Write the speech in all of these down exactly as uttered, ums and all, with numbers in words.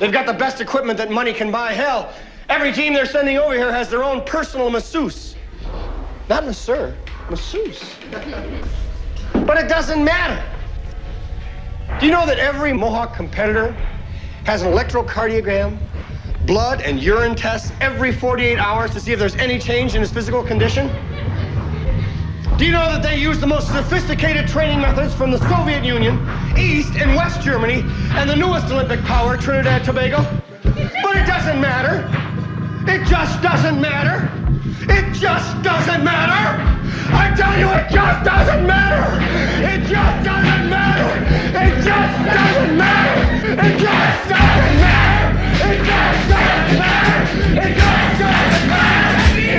They've got the best equipment that money can buy. Hell, every team they're sending over here has their own personal masseuse. Not masseur, masseuse. But it doesn't matter. Do you know that every Mohawk competitor has an electrocardiogram, blood and urine tests every forty-eight hours to see if there's any change in his physical condition? Do you know that they use the most sophisticated training methods from the Soviet Union, East and West Germany, and the newest Olympic power, Trinidad and Tobago? But it doesn't matter. It just doesn't matter. It just doesn't matter. I tell you, it just doesn't matter. It just doesn't matter. It just doesn't matter. It just doesn't matter. It just doesn't matter. It just doesn't matter.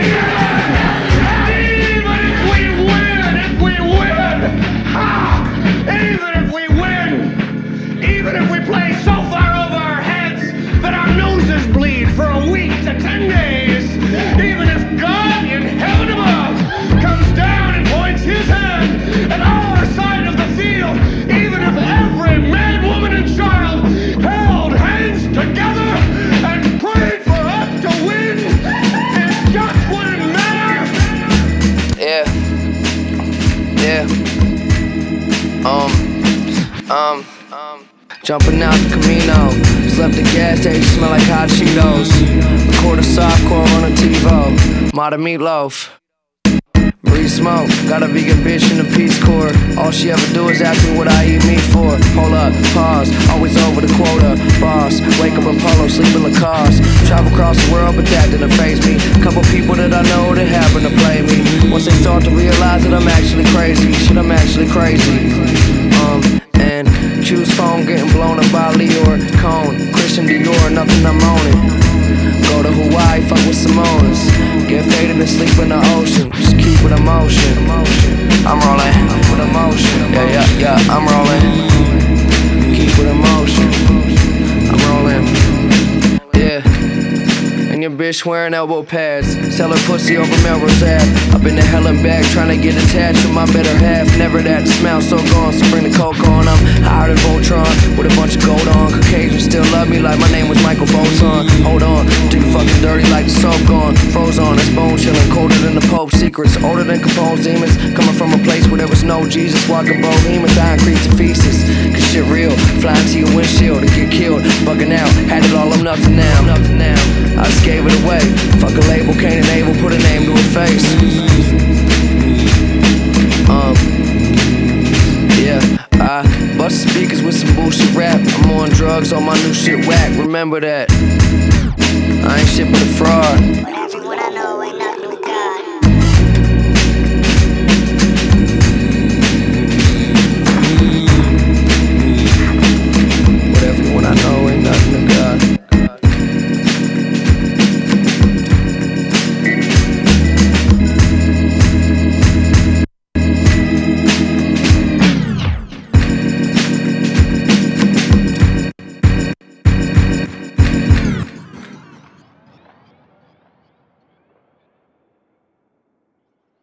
Even if we win, if we win, ha! Even if we win, even if we play so far over our heads that our noses bleed for a week to ten days, even if God in heaven above comes down and points his hand at our side of the field, even if every man, woman, and child held hands together and prayed for us to win, it just wouldn't matter. Yeah. Yeah. Um. Um. Um. Jumping out the Camino. Slept the gas station, smell like hot Cheetos. Record a softcore on a TiVo. Modern meatloaf. Breathe smoke, got a vegan bitch in the Peace Corps. All she ever do is ask me what I eat meat for. Hold up, pause, always over the quota. Boss, wake up in polo, sleep in Lacoste. Travel across the world, but that didn't faze me. Couple people that I know that happen to play me. Once they start to realize that I'm actually crazy. Shit, I'm actually crazy. Um, and choose phone getting blown up by Lior Cone. Christian Dior, nothing I'm on it. Go to Hawaii, fuck with Samoans. Get faded and sleep in the ocean. Just keep with emotion. I'm rolling with emotion. Yeah, yeah, yeah, I'm rolling. Keep with emotion. I'm rolling. Yeah. And your bitch wearing elbow pads. Sell her pussy over Melrose Ave. I've been to hell and back trying to get attached with my better half. Never that smell so gone, so bring the coke on. I'm higher than Voltron with a bunch of gold on. Caucasians still love me like my name was Michael Boson. Hold on, do you fucking dirty like the soap gone. Froze on, it's bone chilling, colder than the Pope's secrets. Older than Capone's demons. Coming from a place where there was no Jesus. Walking bohemian, dying creeps and feces. Cause shit real, flying to your windshield and get killed. Bugging out, had it all, I'm nothing now. Nothing now. I just gave it away. Fuck a label, can't enable, put a name to a face. Um, yeah, I bust speakers with some bullshit rap. I'm on drugs, all my new shit whack. Remember that. I ain't shit but a fraud.